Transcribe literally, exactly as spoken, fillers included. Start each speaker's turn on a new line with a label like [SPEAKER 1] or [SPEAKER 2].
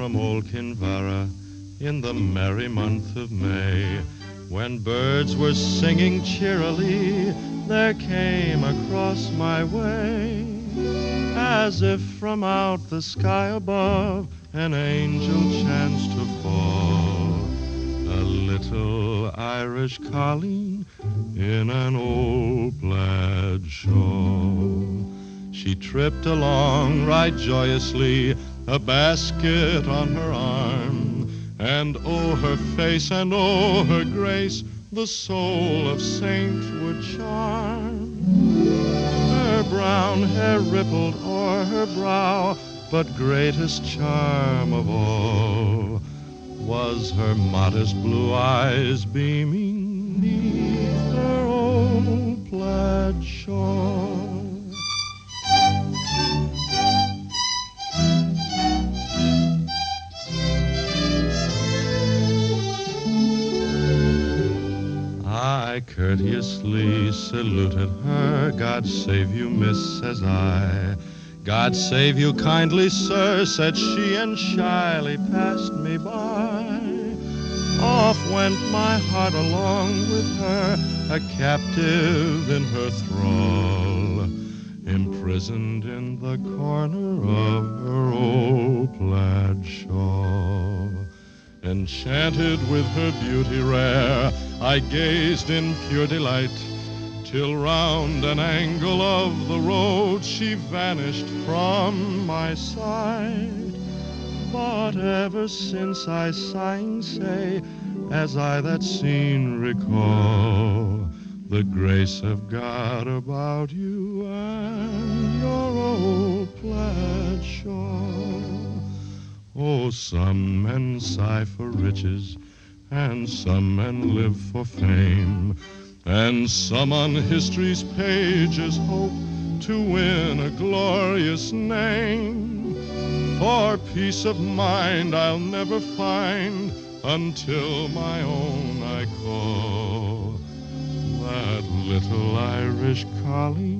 [SPEAKER 1] from old Kinvara in the merry month of May, when birds were singing cheerily, there came across my way, as if from out the sky above, an angel chanced to fall, a little Irish colleen in an old plaid shawl. She tripped along right joyously, a basket on her arm, and oh, her face and oh, her grace, the soul of saint would charm. Her brown hair rippled o'er her brow, but greatest charm of all was her modest blue eyes beaming 'neath her old plaid shawl. I courteously saluted her. God save you, miss, says I. God save you kindly, sir, said she, and shyly passed me by. Off went my heart along with her, a captive in her thrall, imprisoned in the corner of her old plaid shawl. Enchanted with her beauty rare, I gazed in pure delight, till round an angle of the road she vanished from my sight. But ever since I sighing say, as I that scene recall, the grace of God about you and your old plaid shawl. Oh, some men sigh for riches, and some men live for fame, and some on history's pages hope to win a glorious name. For peace of mind I'll never find until my own I call that little Irish colleen